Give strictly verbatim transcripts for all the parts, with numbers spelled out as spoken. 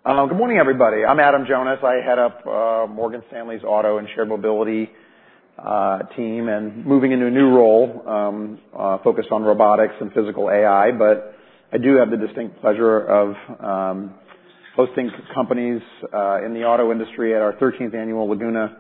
Uh, good morning, everybody. I'm Adam Jonas. I head up uh, Morgan Stanley's auto and shared mobility uh, team, and moving into a new role um, uh, focused on robotics and physical A I. But I do have the distinct pleasure of um, hosting companies uh, in the auto industry at our thirteenth annual Laguna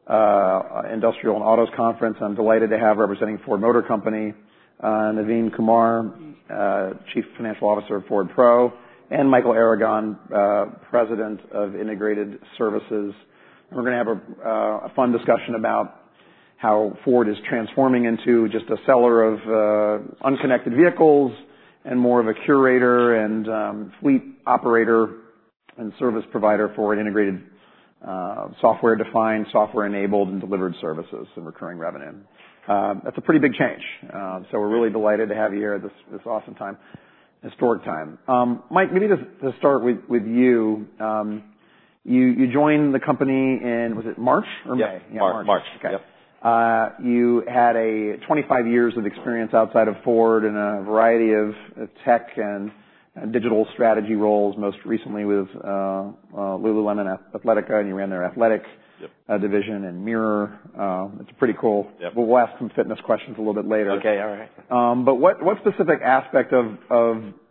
uh, Industrial and Autos Conference. I'm delighted to have representing Ford Motor Company, uh, Naveen Kumar, uh, Chief Financial Officer of Ford Pro, and Michael Aragon, uh, President of Integrated Services. And we're going to have a, uh, a fun discussion about how Ford is transforming into just a seller of uh, unconnected vehicles and more of a curator and um, fleet operator and service provider for an integrated uh, software-defined, software-enabled, and delivered services and recurring revenue. Uh, that's a pretty big change. Uh, so we're really delighted to have you here at this, this awesome time. Historic time. Um, Mike, maybe to, to start with, with you, um, you, you joined the company in, was it March or Yep. May? Yeah, March. March. Okay. Yep. Uh, you had a twenty-five years of experience outside of Ford in a variety of uh, tech and, and digital strategy roles, most recently with uh, uh, Lululemon Athletica, and you ran their athletic Yep. Uh, division and Mirror. Uh, it's pretty cool. Yep. We'll ask some fitness questions a little bit later. Okay, all right. Um, but what, what specific aspect of, of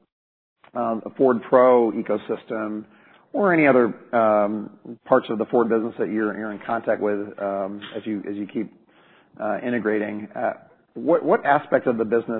um, the Ford Pro ecosystem or any other um, parts of the Ford business that you're, you're in contact with um, as you as you keep uh, integrating, uh, what, what aspect of the business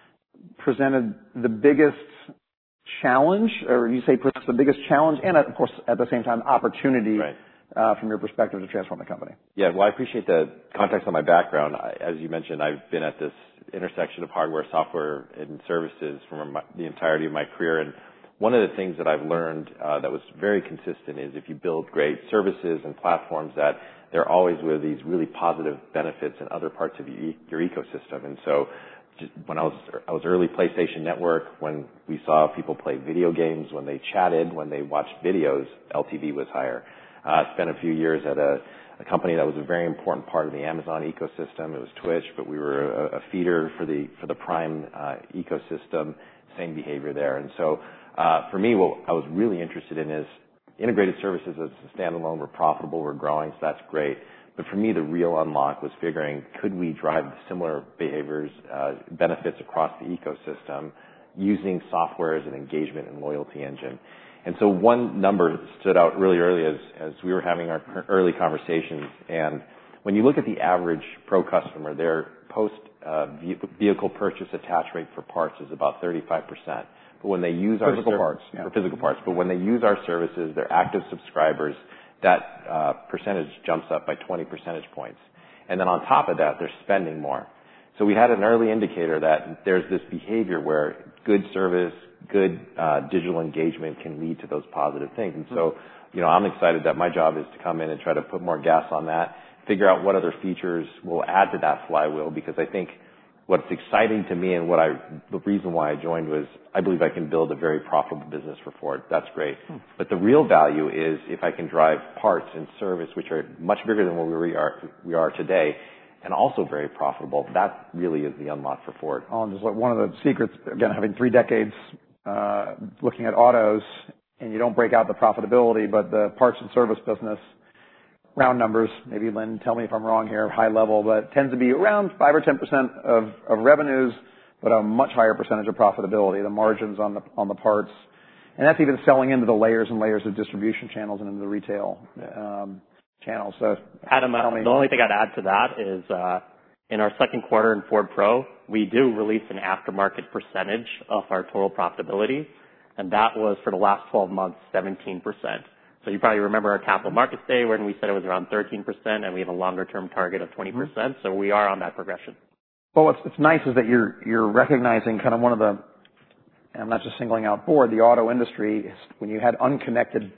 presented the biggest challenge, or you say presents the biggest challenge, and of course at the same time opportunity? Right. Uh, from your perspective to transform the company? Yeah, well, I appreciate the context on my background. I, as you mentioned, I've been at this intersection of hardware, software, and services for my, the entirety of my career. And one of the things that I've learned uh, that was very consistent is if you build great services and platforms, that there always were these really positive benefits in other parts of your, your ecosystem. And so just when I was, I was early PlayStation Network, when we saw people play video games, when they chatted, when they watched videos, L T V was higher. I uh, spent a few years at a, a company that was a very important part of the Amazon ecosystem. It was Twitch, but we were a, a feeder for the for the Prime uh, ecosystem. Same behavior there. And so, uh, for me, what I was really interested in is integrated services as a standalone. We're profitable, we're growing, so that's great. But for me, the real unlock was figuring, could we drive similar behaviors, uh, benefits across the ecosystem using software as an engagement and loyalty engine? And so one number stood out really early as, as we were having our early conversations. And when you look at the average Pro customer, their post uh, vehicle purchase attach rate for parts is about thirty-five percent. But when they use our physical parts, yeah. for physical parts, but when they use our services, they're active subscribers, that uh, percentage jumps up by twenty percentage points. And then on top of that, they're spending more. So we had an early indicator that there's this behavior where good service, good uh, digital engagement can lead to those positive things. And so, you know, I'm excited that my job is to come in and try to put more gas on that, figure out what other features will add to that flywheel, because I think what's exciting to me and what I, the reason why I joined was I believe I can build a very profitable business for Ford. That's great. Hmm. But the real value is if I can drive parts and service, which are much bigger than what we are, we are today, and also very profitable. That really is the unlock for Ford. Oh, and just like one of the secrets, again, having three decades uh, looking at autos, and you don't break out the profitability, but the parts and service business, round numbers, maybe Lynn, tell me if I'm wrong here, high level, but tends to be around five or ten percent of, of revenues, but a much higher percentage of profitability, the margins on the on the parts, and that's even selling into the layers and layers of distribution channels and into the retail. Um, channels. So, Adam, uh, the only thing I'd add to that is uh, in our second quarter in Ford Pro, we do release an aftermarket percentage of our total profitability, and that was for the last twelve months, seventeen percent. So you probably remember our Capital Markets Day when we said it was around thirteen percent, and we have a longer-term target of twenty percent. Mm-hmm. So we are on that progression. Well, what's, what's nice is that you're you're recognizing kind of one of the, and I'm not just singling out Ford, the auto industry, is when you had unconnected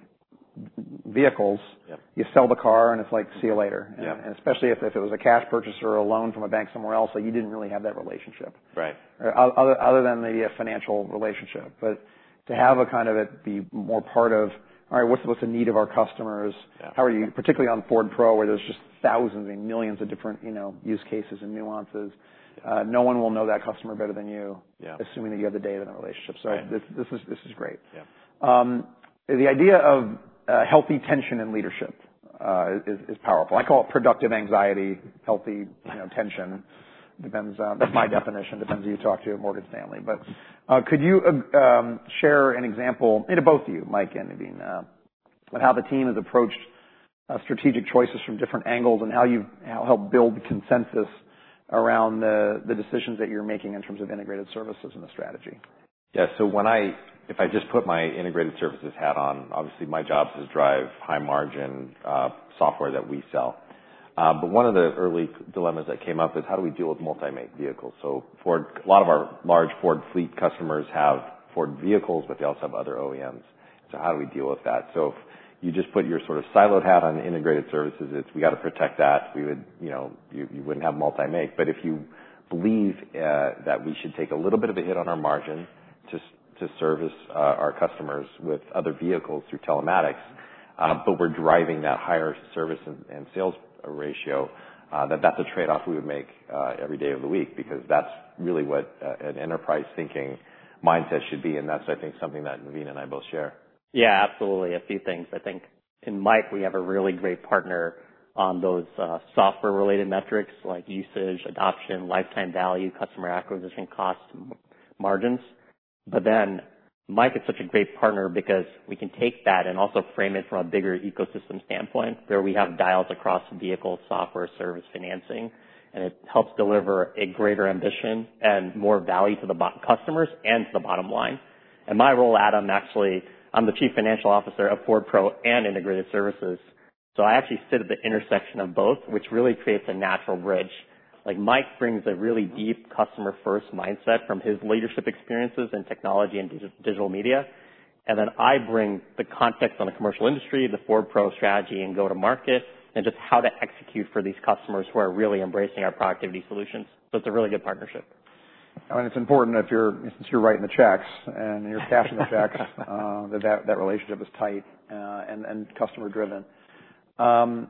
vehicles, yep. you sell the car and it's like, see you later. And, yep. and especially if, if it was a cash purchase or a loan from a bank somewhere else, like you didn't really have that relationship. Right. Or other, other than maybe a financial relationship. But to have a kind of it be more part of, all right, what's, what's the need of our customers? Yeah. How are you, particularly on Ford Pro where there's just thousands and millions of different, you know, use cases and nuances. Uh, no one will know that customer better than you, yeah. assuming that you have the data and the relationship. So right. this, this is, this is great. Yeah. Um, the idea of uh, healthy tension in leadership uh, is, is powerful. I call it productive anxiety, healthy you know, tension. Depends. Uh, that's my definition. Depends who you talk to at Morgan Stanley. But uh, could you uh, um, share an example, to both of you, Mike and Naveen, uh, of how the team has approached uh, strategic choices from different angles and how you've how helped build consensus around the, the decisions that you're making in terms of integrated services and the strategy? Yeah. So when I, if I just put my integrated services hat on, obviously my job is to drive high margin uh, software that we sell. Uh, but one of the early dilemmas that came up is how do we deal with multi-make vehicles? So Ford, a lot of our large Ford fleet customers have Ford vehicles, but they also have other O E Ms. So how do we deal with that? So if you just put your sort of siloed hat on integrated services, it's we got to protect that. We would, you know, you, you wouldn't have multi-make. But if you believe uh, that we should take a little bit of a hit on our margin to to service uh, our customers with other vehicles through telematics, uh, but we're driving that higher service and, and sales ratio, uh, that that's a trade-off we would make uh, every day of the week, because that's really what uh, an enterprise thinking mindset should be, and that's, I think, something that Naveen and I both share. Yeah, absolutely. A few things. I think in Mike, we have a really great partner on those uh, software-related metrics like usage, adoption, lifetime value, customer acquisition cost, m- margins. But then Mike is such a great partner because we can take that and also frame it from a bigger ecosystem standpoint where we have dials across vehicle, software, service, financing, and it helps deliver a greater ambition and more value to the bo- customers and to the bottom line. And my role, Adam, actually, I'm the Chief Financial Officer of Ford Pro and Integrated Services. So I actually sit at the intersection of both, which really creates a natural bridge. Like Mike brings a really deep customer-first mindset from his leadership experiences in technology and dig- digital media. And then I bring the context on the commercial industry, the Ford Pro strategy and go-to-market, and just how to execute for these customers who are really embracing our productivity solutions. So it's a really good partnership. I mean, it's important if you're, since you're writing the checks and you're cashing the checks, uh, that, that that relationship is tight uh, and, and customer driven. Um,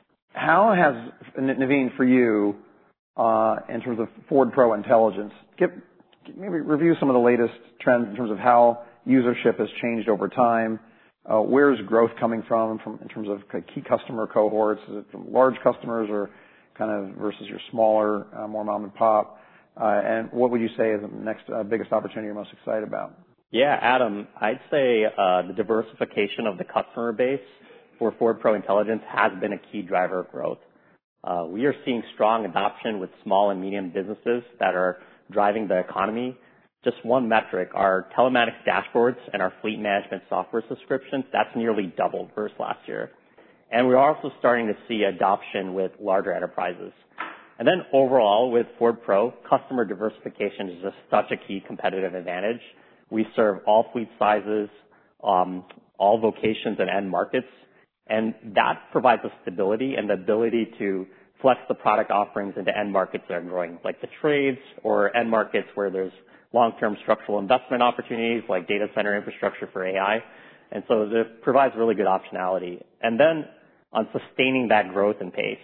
how has, Naveen, for you, uh, in terms of Ford Pro Intelligence, give, maybe review some of the latest trends in terms of how usership has changed over time. Uh, where's growth coming from, from in terms of key customer cohorts? Is it from large customers or kind of versus your smaller, uh, more mom and pop? Uh, and what would you say is the next uh, biggest opportunity you're most excited about? Yeah, Adam, I'd say uh, the diversification of the customer base for Ford Pro Intelligence has been a key driver of growth. Uh, we are seeing strong adoption with small and medium businesses that are driving the economy. Just one metric, our telematics dashboards and our fleet management software subscriptions, that's nearly doubled versus last year. And we're also starting to see adoption with larger enterprises. And then overall, with Ford Pro, customer diversification is just such a key competitive advantage. We serve all fleet sizes, um, all vocations and end markets, and that provides us stability and the ability to flex the product offerings into end markets that are growing, like the trades, or end markets where there's long-term structural investment opportunities like data center infrastructure for A I. And so it provides really good optionality. And then on sustaining that growth and pace,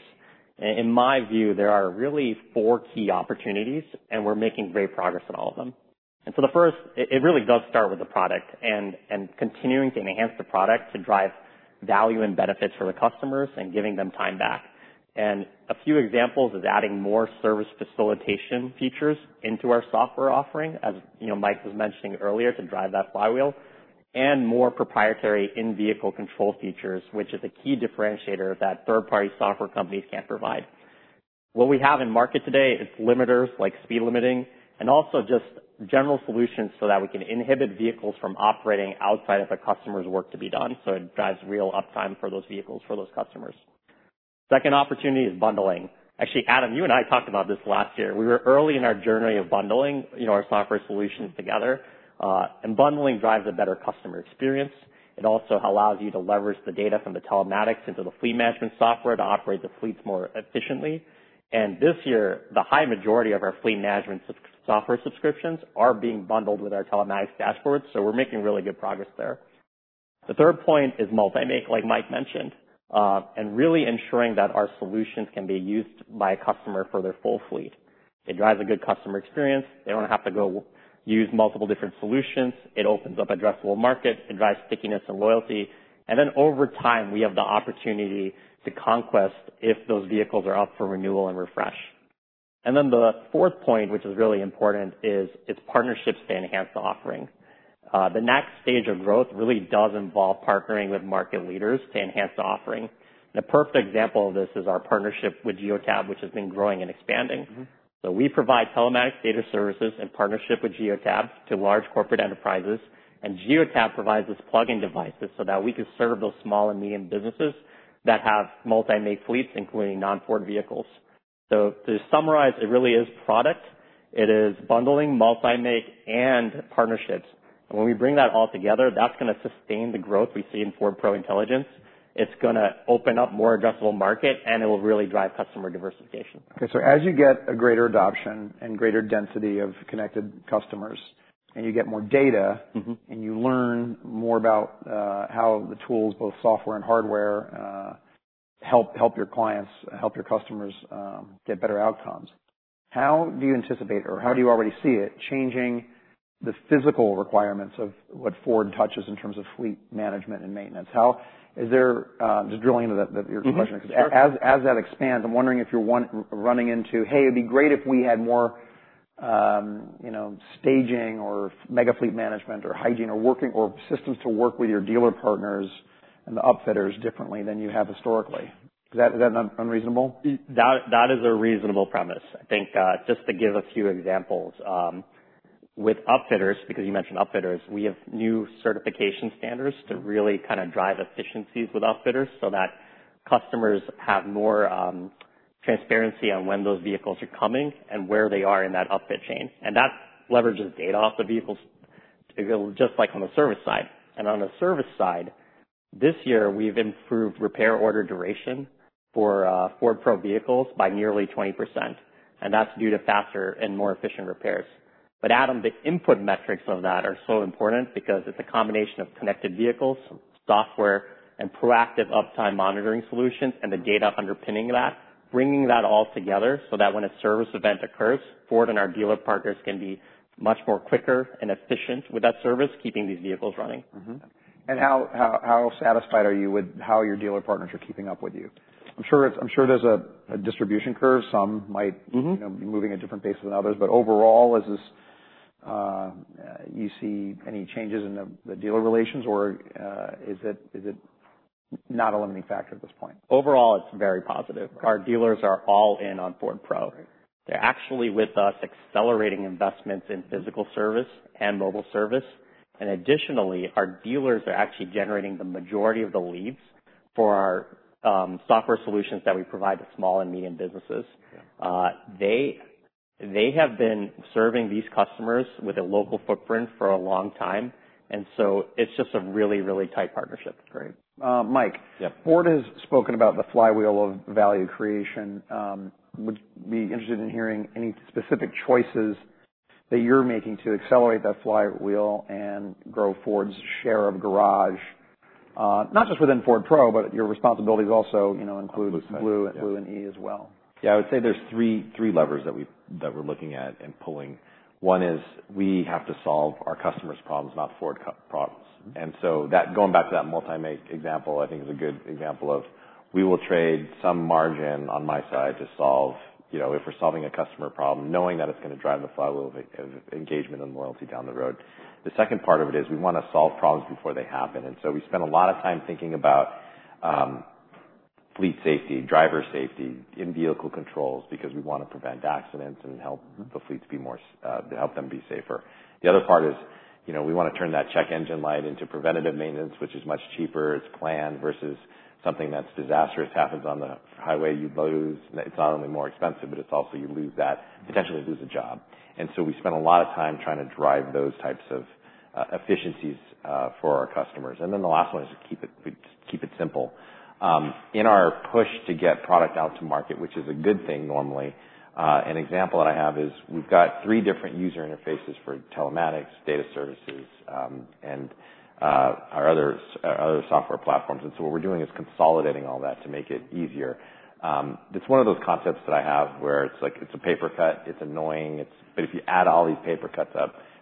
in my view, there are really four key opportunities, and we're making great progress in all of them. And so the first, it really does start with the product and, and continuing to enhance the product to drive value and benefits for the customers and giving them time back. And a few examples is adding more service facilitation features into our software offering, as you know Mike was mentioning earlier, to drive that flywheel, and more proprietary in-vehicle control features, which is a key differentiator that third-party software companies can't provide. What we have in market today is limiters like speed limiting, and also just general solutions so that we can inhibit vehicles from operating outside of the customer's work to be done, so it drives real uptime for those vehicles, for those customers. Second opportunity is bundling. Actually, Adam, you and I talked about this last year. We were early in our journey of bundling, you know, our software solutions together. Uh, and bundling drives a better customer experience. It also allows you to leverage the data from the telematics into the fleet management software to operate the fleets more efficiently. And this year, the high majority of our fleet management sub- software subscriptions are being bundled with our telematics dashboards, so we're making really good progress there. The third point is multi-make, like Mike mentioned, uh, and really ensuring that our solutions can be used by a customer for their full fleet. It drives a good customer experience. They don't have to go use multiple different solutions. It opens up addressable market. It drives stickiness and loyalty. And then over time, we have the opportunity to conquest if those vehicles are up for renewal and refresh. And then the fourth point, which is really important, is it's partnerships to enhance the offering. Uh, the next stage of growth really does involve partnering with market leaders to enhance the offering. And a perfect example of this is our partnership with Geotab, which has been growing and expanding. Mm-hmm. So we provide telematics data services in partnership with Geotab to large corporate enterprises, and Geotab provides us plug-in devices so that we can serve those small and medium businesses that have multi-make fleets, including non-Ford vehicles. So to summarize, it really is product. It is bundling, multi-make, and partnerships. And when we bring that all together, that's going to sustain the growth we see in Ford Pro Intelligence. It's going to open up more addressable market, and it will really drive customer diversification. Okay, so as you get a greater adoption and greater density of connected customers, and you get more data, mm-hmm. and you learn more about uh, how the tools, both software and hardware, uh, help help your clients, help your customers um, get better outcomes. How do you anticipate, or how do you already see it changing the physical requirements of what Ford touches in terms of fleet management and maintenance? How is there, uh, just drilling into that, that your mm-hmm. question, because sure. as as that expands, I'm wondering if you're one, running into, hey, it'd be great if we had more, um, you know, staging or mega fleet management or hygiene or working or systems to work with your dealer partners and the upfitters differently than you have historically. Is that, is that un- unreasonable? That, that is a reasonable premise. I think, uh, just to give a few examples, um, with upfitters, because you mentioned upfitters, we have new certification standards to really kind of drive efficiencies with upfitters so that customers have more, um, transparency on when those vehicles are coming and where they are in that upfit chain. And that leverages data off the vehicles, just like on the service side. And on the service side, this year, we've improved repair order duration for uh, Ford Pro vehicles by nearly twenty percent, and that's due to faster and more efficient repairs. But Adam, the input metrics of that are so important because it's a combination of connected vehicles, software, and proactive uptime monitoring solutions, and the data underpinning that, bringing that all together so that when a service event occurs, Ford and our dealer partners can be much more quicker and efficient with that service, keeping these vehicles running. Mm-hmm. And how, how, how satisfied are you with how your dealer partners are keeping up with you? I'm sure it's, I'm sure there's a, a distribution curve. Some might, mm-hmm. you know, be moving at different paces than others, but overall, is this, uh, you see any changes in the, the dealer relations, or, uh, is it, is it not a limiting factor at this point? Overall, it's very positive. Right. Our dealers are all in on Ford Pro. Right. They're actually with us accelerating investments in physical service and mobile service. And additionally, our dealers are actually generating the majority of the leads for our um, software solutions that we provide to small and medium businesses. Yeah. Uh, they they have been serving these customers with a local footprint for a long time, and so it's just a really, really tight partnership. Great. Uh, Mike, yep. Ford has spoken about the flywheel of value creation. Um, would be interested in hearing any specific choices that you're making to accelerate that flywheel and grow Ford's share of garage, uh, not just within Ford Pro, but your responsibilities also, you know, include Blue, Blue, yeah. Blue and E as well. Yeah, I would say there's three three levers that we that we're looking at and pulling. One is we have to solve our customers' problems, not Ford co- problems. Mm-hmm. And so that, going back to that multi-make example, I think is a good example of we will trade some margin on my side to solve, you know, if we're solving a customer problem, knowing that it's going to drive the flywheel of, of engagement and loyalty down the road. The second part of it is we want to solve problems before they happen. And so we spend a lot of time thinking about um, fleet safety, driver safety, in-vehicle controls, because we want to prevent accidents and help the fleets be more, uh, help them be safer. The other part is, you know, we want to turn that check engine light into preventative maintenance, which is much cheaper. It's planned versus something that's disastrous happens on the highway, you lose. It's not only more expensive, but it's also you lose that, potentially lose a job. And so we spend a lot of time trying to drive those types of uh, efficiencies uh, for our customers. And then the last one is to keep it keep it simple. Um, in our push to get product out to market, which is a good thing normally, uh, an example that I have is we've got three different user interfaces for telematics, data services, um, and Uh, our other our other software platforms. And so what we're doing is consolidating all that to make it easier. Um, it's one of those concepts that I have where it's like it's a paper cut, it's annoying, it's but if you add all these paper cuts up,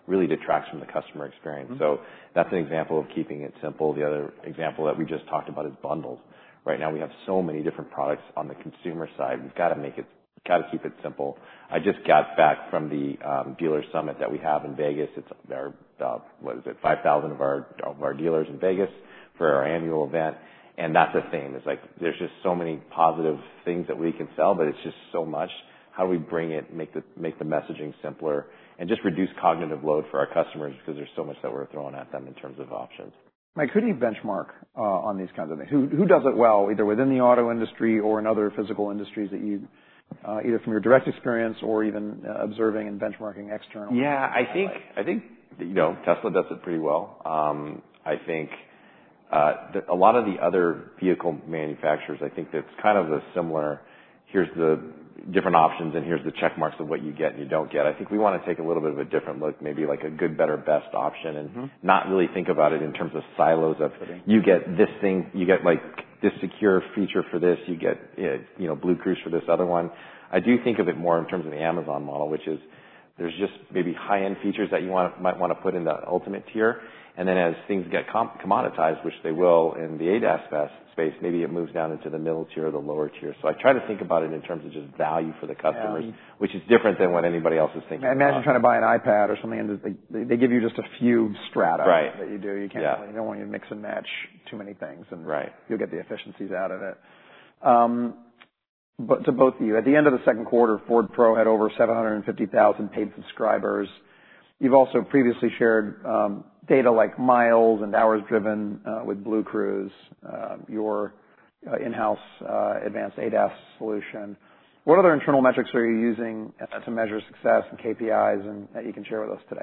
really detracts from the customer experience. Mm-hmm. So that's an example of keeping it simple. The other example that we just talked about is bundles. Right now we have so many different products on the consumer side. We've got to make it, got to keep it simple. I just got back from the um, dealer summit that we have in Vegas. It's our, uh, what is it, five thousand of our, of our dealers in Vegas for our annual event. And that's the theme. It's like there's just so many positive things that we can sell, but it's just so much. How do we bring it, make the make the messaging simpler, and just reduce cognitive load for our customers because there's so much that we're throwing at them in terms of options. Mike, who do you benchmark uh, on these kinds of things? Who who does it well, either within the auto industry or in other physical industries that you, uh, either from your direct experience or even uh, observing and benchmarking externally? Yeah, I think I think you know Tesla does it pretty well. Um, I think. Uh, the, a lot of the other vehicle manufacturers, I think that's kind of a similar, here's the different options and here's the check marks of what you get and you don't get. I think we want to take a little bit of a different look, maybe like a good, better, best option and mm-hmm. not really think about it in terms of silos of you get this thing, you get like this secure feature for this, you get, you know, Blue Cruise for this other one. I do think of it more in terms of the Amazon model, which is there's just maybe high-end features that you want, might want to put in the ultimate tier. And then as things get com- commoditized, which they will in the A D A S space, maybe it moves down into the middle tier or the lower tier. So I try to think about it in terms of just value for the customers, yeah. which is different than what anybody else is thinking I imagine about. trying to buy an iPad or something, and they, they give you just a few strata right. that you do. You can't. Yeah. You don't want you to mix and match too many things, and right. you'll get the efficiencies out of it. Um, but to both of you, at the end of the second quarter, Ford Pro had over seven hundred fifty thousand paid subscribers. You've also previously shared um, data like miles and hours driven uh, with Blue Cruise, uh, your uh, in-house uh, advanced A D A S solution. What other internal metrics are you using uh, to measure success and K P Is and that you can share with us today?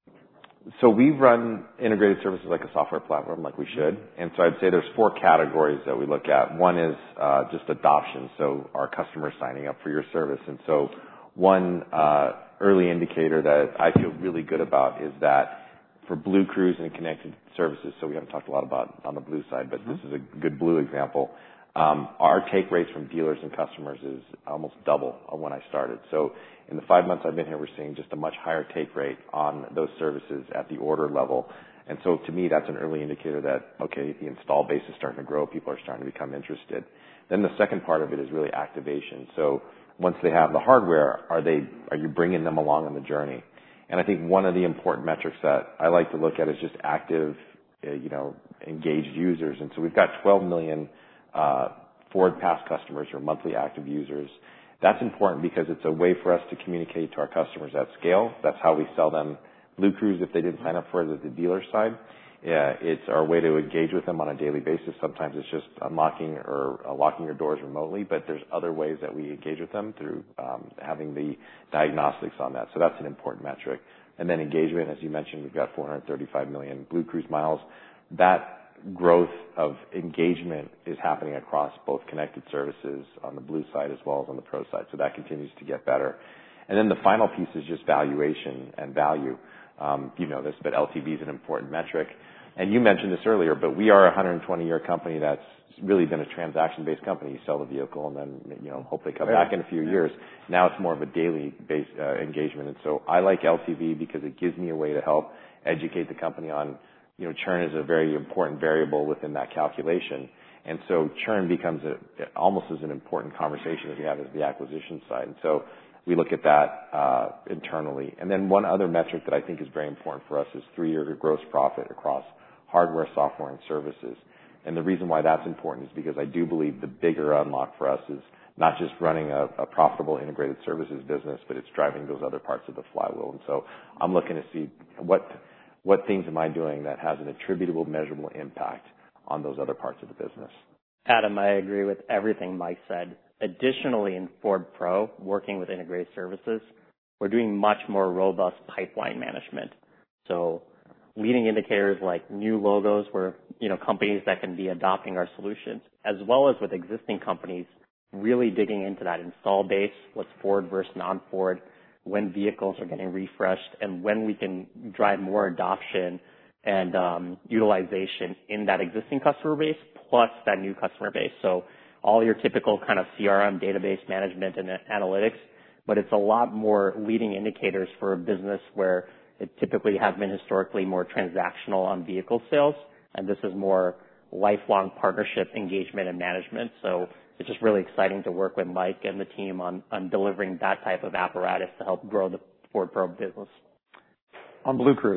So we run integrated services like a software platform, like we should. And so I'd say there's four categories that we look at. One is uh, just adoption, so our customers signing up for your service. And so one uh, early indicator that I feel really good about is that for Blue Cruise and connected services, so we haven't talked a lot about on the Blue side, but mm-hmm. this is a good Blue example. Um, our take rates from dealers and customers is almost double of when I started. So in the five months I've been here, we're seeing just a much higher take rate on those services at the order level. And so to me, that's an early indicator that, okay, the install base is starting to grow. People are starting to become interested. Then the second part of it is really activation. So once they have the hardware, are they, are you bringing them along on the journey? And I think one of the important metrics that I like to look at is just active, uh, you know, engaged users. And so we've got twelve million uh, Ford Pass customers or monthly active users. That's important because it's a way for us to communicate to our customers at scale. That's how we sell them Blue Cruise if they didn't sign up for it at the dealer side. Yeah, it's our way to engage with them on a daily basis. Sometimes it's just unlocking or uh, locking your doors remotely, but there's other ways that we engage with them through um, having the diagnostics on that. So that's an important metric. And then engagement, as you mentioned, we've got four hundred thirty-five million Blue Cruise miles. That growth of engagement is happening across both connected services on the Blue side as well as on the Pro side. So that continues to get better. And then the final piece is just valuation and value. Um, you know this, but L T V is an important metric. And you mentioned this earlier, but we are a one hundred twenty year company that's really been a transaction-based company. You sell the vehicle and then, you know, hope they come back in a few years. Now it's more of a daily based uh, engagement. And so I like L T V because it gives me a way to help educate the company on, you know, churn is a very important variable within that calculation. And so churn becomes a, almost as an important conversation as we have as the acquisition side. And so we look at that uh, internally. And then one other metric that I think is very important for us is three-year gross profit across hardware, software, and services. And the reason why that's important is because I do believe the bigger unlock for us is not just running a, a profitable integrated services business, but it's driving those other parts of the flywheel. And so I'm looking to see what what things am I doing that has an attributable, measurable impact on those other parts of the business. Adam, I agree with everything Mike said. Additionally, in Ford Pro, working with integrated services, we're doing much more robust pipeline management. So leading indicators like new logos where, you know, companies that can be adopting our solutions, as well as with existing companies, really digging into that install base, what's Ford versus non-Ford, when vehicles are getting refreshed, and when we can drive more adoption and um, utilization in that existing customer base plus that new customer base. So all your typical kind of C R M, database management, and analytics, but it's a lot more leading indicators for a business where it typically has been historically more transactional on vehicle sales, and this is more lifelong partnership engagement and management. So it's just really exciting to work with Mike and the team on, on delivering that type of apparatus to help grow the Ford Pro business. On BlueCruise,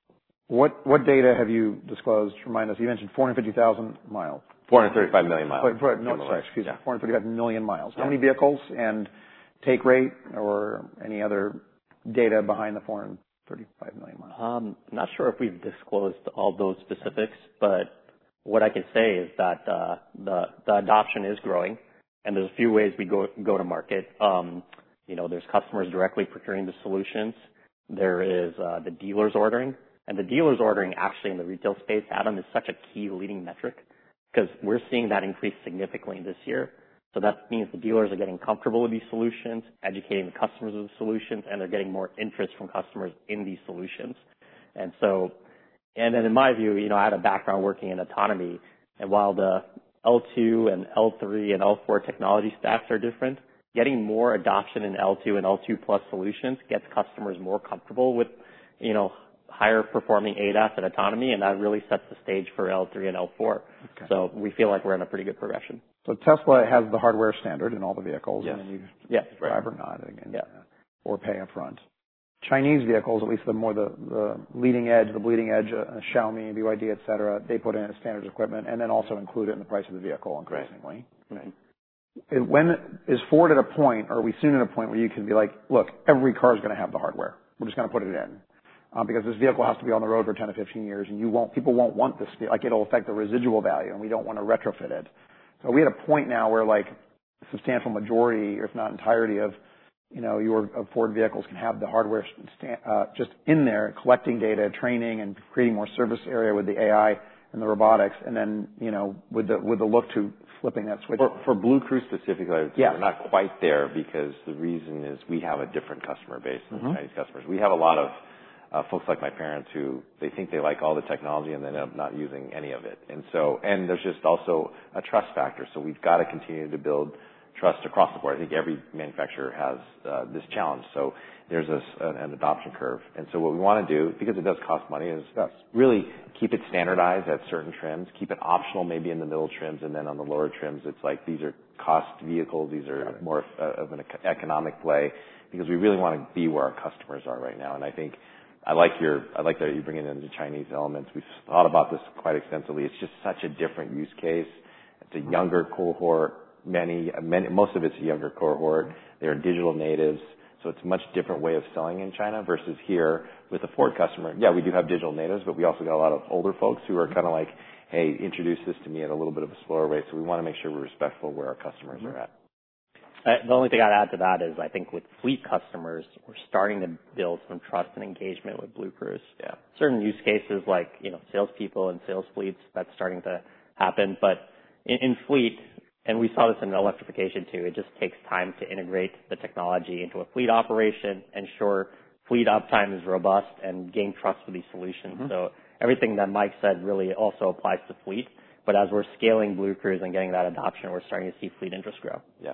what, what data have you disclosed? Remind us, you mentioned four hundred fifty thousand miles. four hundred thirty-five million miles. Oh, for, no, sorry, excuse yeah. me, four hundred thirty-five million miles. Yeah. How many vehicles and take rate or any other data behind the four hundred thirty-five million miles? Um, I'm not sure if we've disclosed all those specifics, but what I can say is that uh, the the adoption is growing, and there's a few ways we go go to market. Um, you know, there's customers directly procuring the solutions. There is uh, the dealers ordering, and the dealers ordering actually in the retail space, Adam, is such a key leading metric because we're seeing that increase significantly this year. So that means the dealers are getting comfortable with these solutions, educating the customers of the solutions, and they're getting more interest from customers in these solutions. And so, and then in my view, you know, I had a background working in autonomy, and while the L two and L three and L four technology stacks are different, getting more adoption in L two and L two plus solutions gets customers more comfortable with, you know, higher performing A D A S and autonomy, and that really sets the stage for L three and L four. Okay. So we feel like we're in a pretty good progression. So Tesla has the hardware standard in all the vehicles, yes. and then you yes. drive or not, again, yeah. uh, or pay up front. Chinese vehicles, at least the more the, the leading edge, the bleeding edge, uh, Xiaomi, B Y D, et cetera, they put in as standard equipment and then also include it in the price of the vehicle increasingly. Right. Right. When is Ford at a point, or are we soon at a point where you can be like, look, every car is going to have the hardware. We're just going to put it in. Um, because this vehicle has to be on the road for ten to fifteen years, and you won't, people won't want this, like it'll affect the residual value, and we don't want to retrofit it. So we at a point now where like a substantial majority, if not entirety of, you know, your of Ford vehicles can have the hardware sta- uh, just in there, collecting data, training, and creating more service area with the A I and the robotics, and then, you know, with the with the look to flipping that switch. For, for BlueCruise specifically, I would say yes. we're not quite there because the reason is we have a different customer base than mm-hmm. Chinese customers. We have a lot of uh, folks like my parents who they think they like all the technology and they end up not using any of it. And so, and there's just also a trust factor. So we've got to continue to build trust across the board. I think every manufacturer has uh, this challenge. So there's a, an, an adoption curve. And so what we want to do, because it does cost money, is yes. really keep it standardized at certain trims, keep it optional maybe in the middle trims, and then on the lower trims, it's like these are cost vehicles. These are more uh, of an economic play because we really want to be where our customers are right now. And I think I like your, I like that you bring in the Chinese elements. We've thought about this quite extensively. It's just such a different use case. It's a younger cohort. Many, many, most of it's a younger cohort. They're digital natives. So it's a much different way of selling in China versus here with a Ford customer. Yeah, we do have digital natives, but we also got a lot of older folks who are kind of like, hey, introduce this to me at a little bit of a slower rate. So we want to make sure we're respectful where our customers mm-hmm. are at. Uh, the only thing I'd add to that is I think with fleet customers, we're starting to build some trust and engagement with BlueCruise. Yeah. Certain use cases like, you know, salespeople and sales fleets, that's starting to happen. But in, in fleet, and we saw this in electrification too, it just takes time to integrate the technology into a fleet operation, ensure fleet uptime is robust, and gain trust with these solutions. Mm-hmm. So everything that Mike said really also applies to fleet. But as we're scaling BlueCruise and getting that adoption, we're starting to see fleet interest grow. Yeah.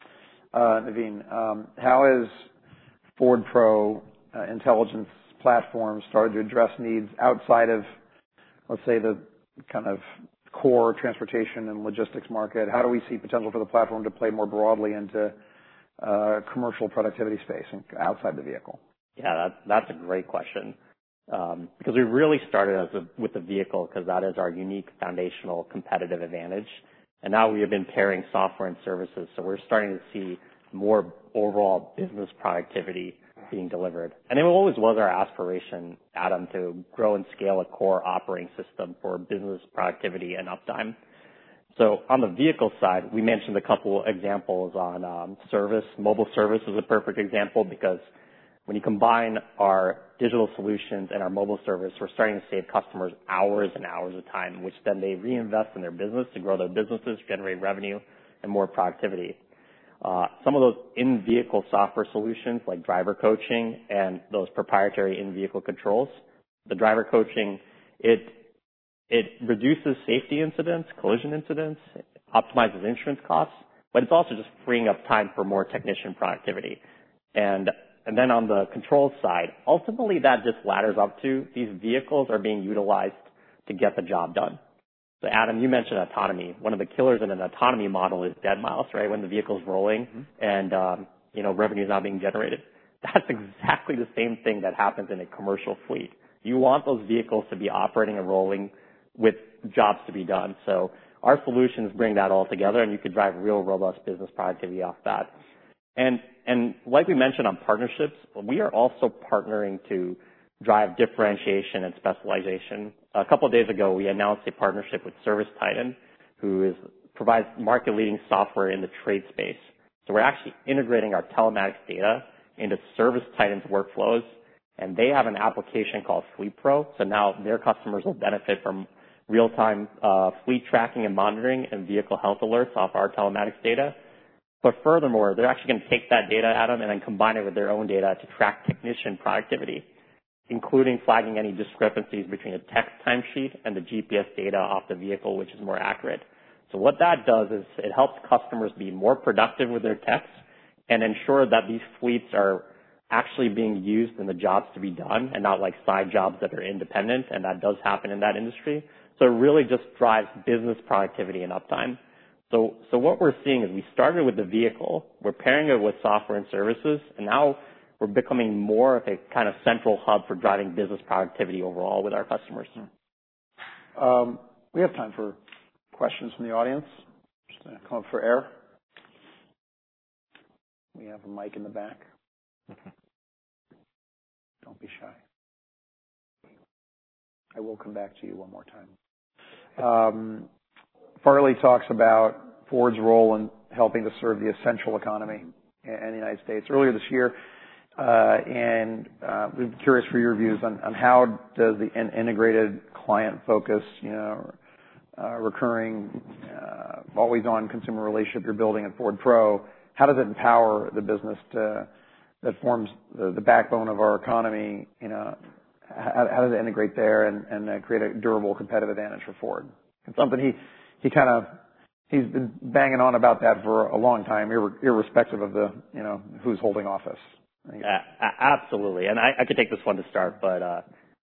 Uh, Naveen, um, how has Ford Pro uh, intelligence platform started to address needs outside of, let's say, the kind of core transportation and logistics market? How do we see potential for the platform to play more broadly into uh, commercial productivity space and outside the vehicle? Yeah, that, that's a great question. Um, because we really started as a, with the vehicle because that is our unique foundational competitive advantage. And now we have been pairing software and services, so we're starting to see more overall business productivity being delivered. And it always was our aspiration, Adam, to grow and scale a core operating system for business productivity and uptime. So on the vehicle side, we mentioned a couple examples on um, service. Mobile service is a perfect example because when you combine our digital solutions and our mobile service, we're starting to save customers hours and hours of time, which then they reinvest in their business to grow their businesses, generate revenue, and more productivity. Uh, some of those in-vehicle software solutions like driver coaching and those proprietary in-vehicle controls, the driver coaching, it, it reduces safety incidents, collision incidents, optimizes insurance costs, but it's also just freeing up time for more technician productivity. And And then on the control side, ultimately that just ladders up to these vehicles are being utilized to get the job done. So Adam, you mentioned autonomy. One of the killers in an autonomy model is dead miles, right? When the vehicle's rolling mm-hmm. and, um, you know, revenue is not being generated. That's exactly the same thing that happens in a commercial fleet. You want those vehicles to be operating and rolling with jobs to be done. So our solutions bring that all together, and you could drive real robust business productivity off that. And, and like we mentioned on partnerships, we are also partnering to drive differentiation and specialization. A couple of days ago, we announced a partnership with ServiceTitan, who is, provides market-leading software in the trade space. So we're actually integrating our telematics data into ServiceTitan's workflows, and they have an application called Fleet Pro. So now their customers will benefit from real-time uh, fleet tracking and monitoring and vehicle health alerts off our telematics data. But furthermore, they're actually going to take that data, Adam, and then combine it with their own data to track technician productivity, including flagging any discrepancies between a text timesheet and the G P S data off the vehicle, which is more accurate. So what that does is it helps customers be more productive with their techs and ensure that these fleets are actually being used in the jobs to be done and not like side jobs that are independent, and that does happen in that industry. So it really just drives business productivity and uptime. So, so what we're seeing is we started with the vehicle, we're pairing it with software and services, and now we're becoming more of a kind of central hub for driving business productivity overall with our customers. Um, we have time for questions from the audience. Just gonna come up for air. We have a mic in the back. Don't be shy. I will come back to you one more time. Um, Farley talks about Ford's role in helping to serve the essential economy in, in the United States. Earlier this year, uh, and uh, we're curious for your views on, on how does the in- integrated client focus, you know, uh, recurring, uh, always-on consumer relationship you're building at Ford Pro, how does it empower the business to, that forms the, the backbone of our economy, you know, how, how does it integrate there and, and uh, create a durable competitive advantage for Ford? It's something he, he kind of, he's been banging on about that for a long time, ir- irrespective of the, you know, who's holding office. Uh, absolutely. And I, I could take this one to start, but, uh,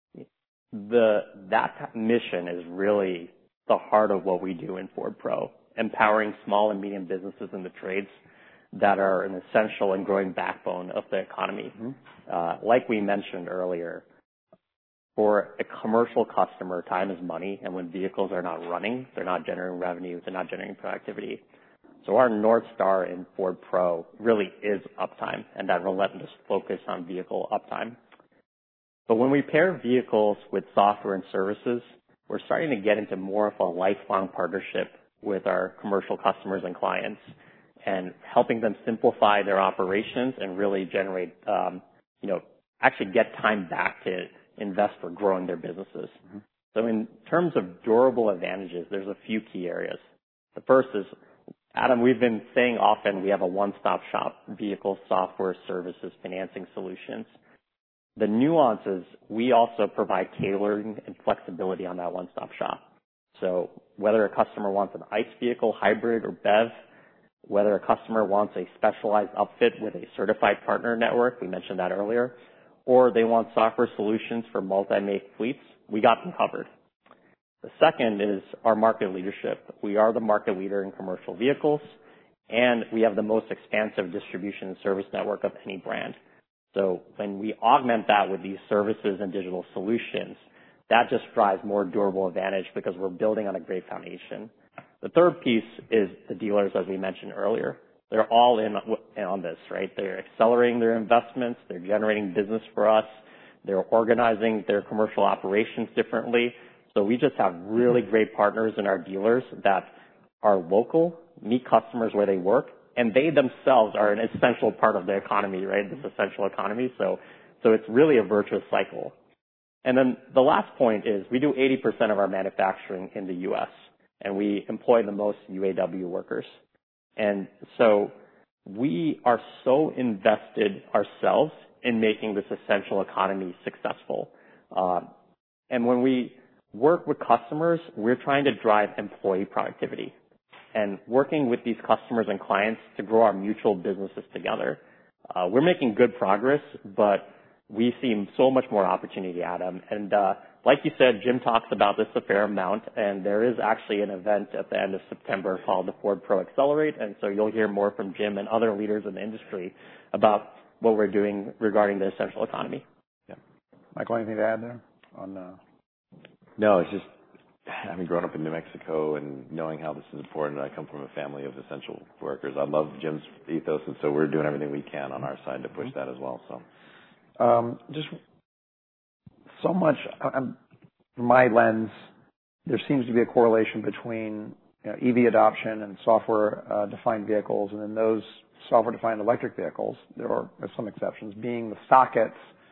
the, that mission is really the heart of what we do in Ford Pro, empowering small and medium businesses in the trades that are an essential and growing backbone of the economy. Mm-hmm. Uh, like we mentioned earlier, for a commercial customer, time is money, and when vehicles are not running, they're not generating revenue, they're not generating productivity. So our North Star in Ford Pro really is uptime, and that relentless focus on vehicle uptime. But when we pair vehicles with software and services, we're starting to get into more of a lifelong partnership with our commercial customers and clients, and helping them simplify their operations and really generate, um, you know, actually get time back to invest for growing their businesses. Mm-hmm. So in terms of durable advantages, there's a few key areas. The first is, Adam, we've been saying often we have a one-stop shop, vehicle, software, services, financing solutions. The nuance is we also provide tailoring and flexibility on that one-stop shop. So whether a customer wants an ICE vehicle, hybrid, or B E V, whether a customer wants a specialized upfit with a certified partner network, we mentioned that earlier, or they want software solutions for multi-make fleets, we got them covered. The second is our market leadership. We are the market leader in commercial vehicles, and we have the most expansive distribution and service network of any brand. So when we augment that with these services and digital solutions, that just drives more durable advantage because we're building on a great foundation. The third piece is the dealers, as we mentioned earlier. They're all in on this, right? They're accelerating their investments. They're generating business for us. They're organizing their commercial operations differently. So we just have really great partners in our dealers that are local, meet customers where they work, and they themselves are an essential part of the economy, right? This essential economy. So, so it's really a virtuous cycle. And then the last point is we do eighty percent of our manufacturing in the U S, and we employ the most U A W workers. And so we are so invested ourselves in making this essential economy successful. Uh, and when we work with customers, we're trying to drive employee productivity and working with these customers and clients to grow our mutual businesses together. Uh, we're making good progress, but we see so much more opportunity, Adam. And uh, like you said, Jim talks about this a fair amount, and there is actually an event at the end of September called the Ford Pro Accelerate, and so you'll hear more from Jim and other leaders in the industry about what we're doing regarding the essential economy. Yeah. Michael, anything to add there on? Uh... No, it's just having grown up in New Mexico and knowing how this is important. I come from a family of essential workers. I love Jim's ethos, and so we're doing everything we can on our side to push that as well. So. Um, just so much, I'm, from my lens, there seems to be a correlation between you know, E V adoption and software-defined uh, vehicles, and then those software-defined electric vehicles, there are some exceptions, being the sockets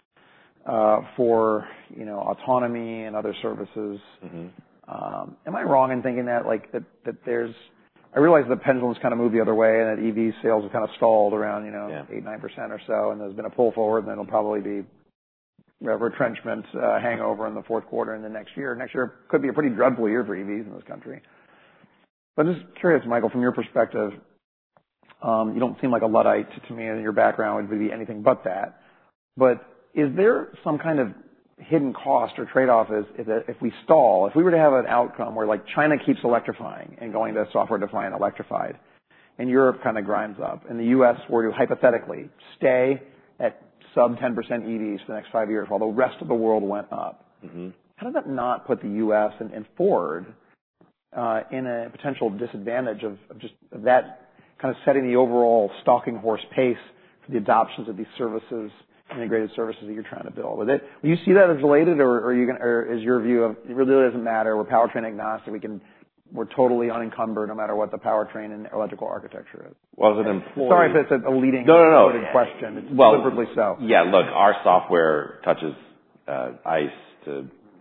uh, for you know autonomy and other services. Mm-hmm. Um, am I wrong in thinking that like that, that there's I realize the pendulum's kind of moved the other way and that E V sales have kind of stalled around, you know, yeah. eight, nine percent or so, and there's been a pull forward, and then it'll probably be a retrenchment uh, hangover in the fourth quarter and the next year. Next year could be a pretty dreadful year for E Vs in this country. But I'm just curious, Michael, from your perspective, um, you don't seem like a Luddite to me, and your background would be anything but that. But is there some kind of hidden cost or trade-off is if, if we stall, if we were to have an outcome where like China keeps electrifying and going to software-defined electrified, and Europe kind of grinds up, and the U S were to hypothetically stay at sub ten percent E Vs for the next five years while the rest of the world went up, mm-hmm. how does that not put the U S and, and Ford uh, in a potential disadvantage of, of just of that kind of setting the overall stalking horse pace for the adoptions of these services, integrated services that you're trying to build? With it, will you see that as related, or, or, are you gonna, or is your view of it really doesn't matter? We're powertrain agnostic. We can, we're totally unencumbered no matter what the powertrain and electrical architecture is. Well, as an employee, sorry if it's a leading, no, no, no, question. It's well, deliberately so. Yeah, look, our software touches uh, ICE to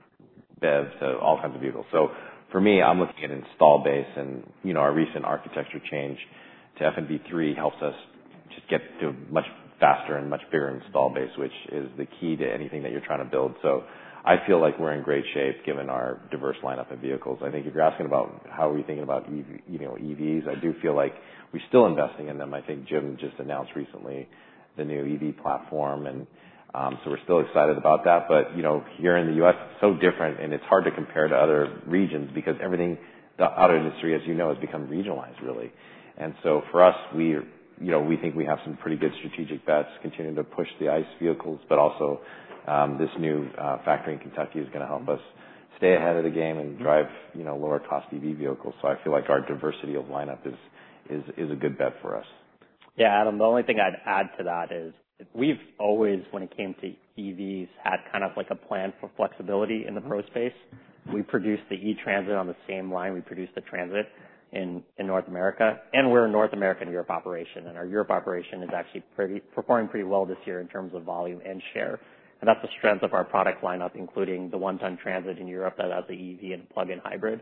B E V to all kinds of vehicles. So for me, I'm looking at install base, and you know, our recent architecture change to F N V three helps us just get to much faster and much bigger install base, which is the key to anything that you're trying to build. So I feel like we're in great shape given our diverse lineup of vehicles. I think if you're asking about how are we thinking about E V, you know, E Vs, I do feel like we're still investing in them. I think Jim just announced recently the new E V platform, and um, so we're still excited about that. But, you know, here in the U S, it's so different, and it's hard to compare to other regions because everything, the auto industry, as you know, has become regionalized, really. And so for us, we you know, we think we have some pretty good strategic bets, continuing to push the ICE vehicles, but also um, this new uh, factory in Kentucky is going to help us stay ahead of the game and drive, you know, lower cost E V vehicles. So I feel like our diversity of lineup is is is a good bet for us. Yeah, Adam, the only thing I'd add to that is we've always, when it came to E Vs, had kind of like a plan for flexibility in the pro space. We produced the E-Transit on the same line we produced the Transit in, in North America, and we're a North American Europe operation, and our Europe operation is actually pretty, performing pretty well this year in terms of volume and share. And that's the strength of our product lineup, including the one-ton Transit in Europe that has the E V and plug-in hybrid.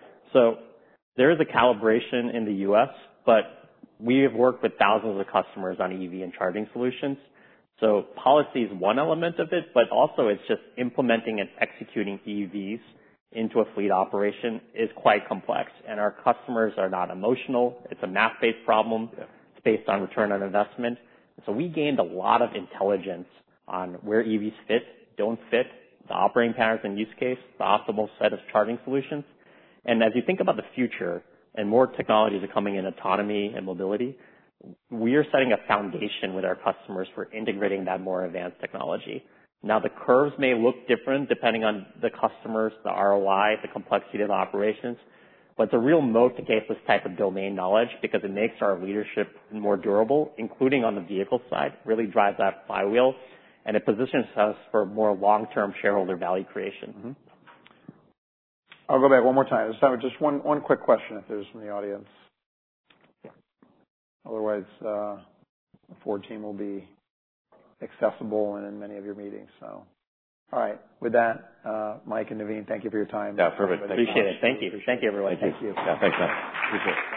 So there is a calibration in the U S, but we have worked with thousands of customers on E V and charging solutions. So policy is one element of it, but also it's just implementing and executing E Vs into a fleet operation is quite complex. And our customers are not emotional. It's a math-based problem. Yeah. It's based on return on investment. So we gained a lot of intelligence on where E Vs fit, don't fit, the operating patterns and use case, the optimal set of charging solutions. And as you think about the future, and more technologies are coming in autonomy and mobility, we are setting a foundation with our customers for integrating that more advanced technology. Now, the curves may look different depending on the customers, the R O I, the complexity of the operations, but it's a real moat to get this type of domain knowledge because it makes our leadership more durable, including on the vehicle side, really drives that flywheel, and it positions us for more long-term shareholder value creation. Mm-hmm. I'll go back one more time. Just one, one quick question if there's from the audience. Otherwise, uh, the Ford team will be accessible and in many of your meetings. So, all right. With that, uh, Mike and Naveen, thank you for your time. Yeah, perfect. Appreciate it. Thank you. Thank you, everyone. Thank you. Thank you. Yeah, thanks, man. Appreciate it.